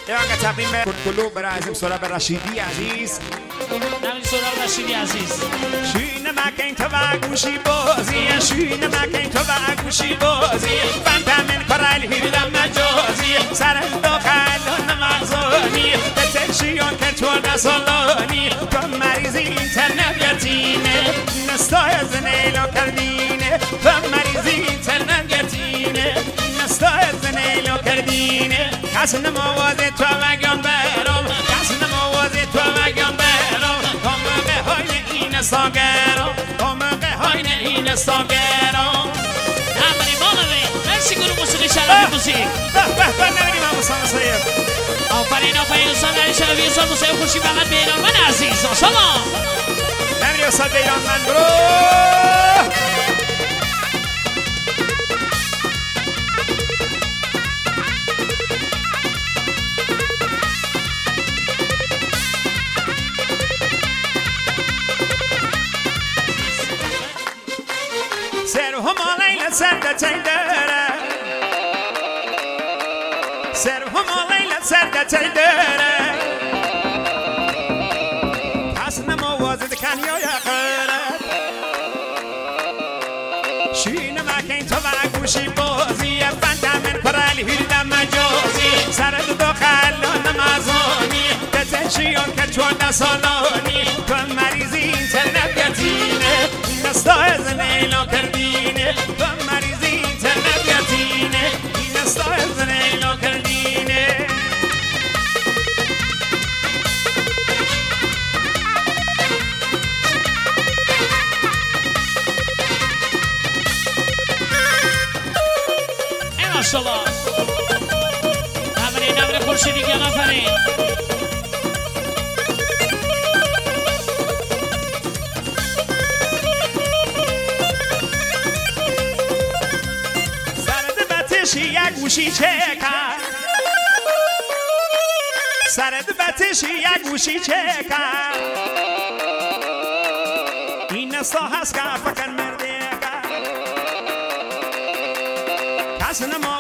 یه تقدیم به کلو برای عزیز سراب رشیدی عزیز. نمی سراب رشیدی عزیز. شوینه مکن تو و گوشی بازی، شوینه مکن تو و گوشی بازی. فندمن کرال هیردم مجازی، سر داخل نمازانی. بتشیون که تو نسالانی، تو مریضی اینترنت یتینه. نستای زنیلو کردینه، تو مریضی اینترنت یتینه. نستای زنیلو کردینه. کس نموازه تو مگان برام، کس نموازه تو مگان برام. کامه های این ساگرام، کامه های این ساگرام. نمانی مامه مرسی گروه موسیقی شرابی موسیق. نمیدیم هم بسان سایب. آفرین دوستان در شرابی دوستان موسیقی خوشی فقط به ایران من عزیز شما. نمیدیم استاد به ایران من برو. سرده تیدره سرهم لیلت سرده تیدره پس نموازد کنیا یقره شوینه مکن تو و گوشی بازی فندمن پرالی هیردم مجازی سرد داخل نمازانی بتشیون که چون نسالانی تو مریضی اینترنت یتینه نستای زنیلو کردینه تو مریضی اینترنت یتینه نستای زنیلو کردینه ای ماشالله نمره نمره خورشیدی که آفرین یک گوشی چکر سرد بتشی یک گوشی چکر این نستا هست که فکر مرده کس نما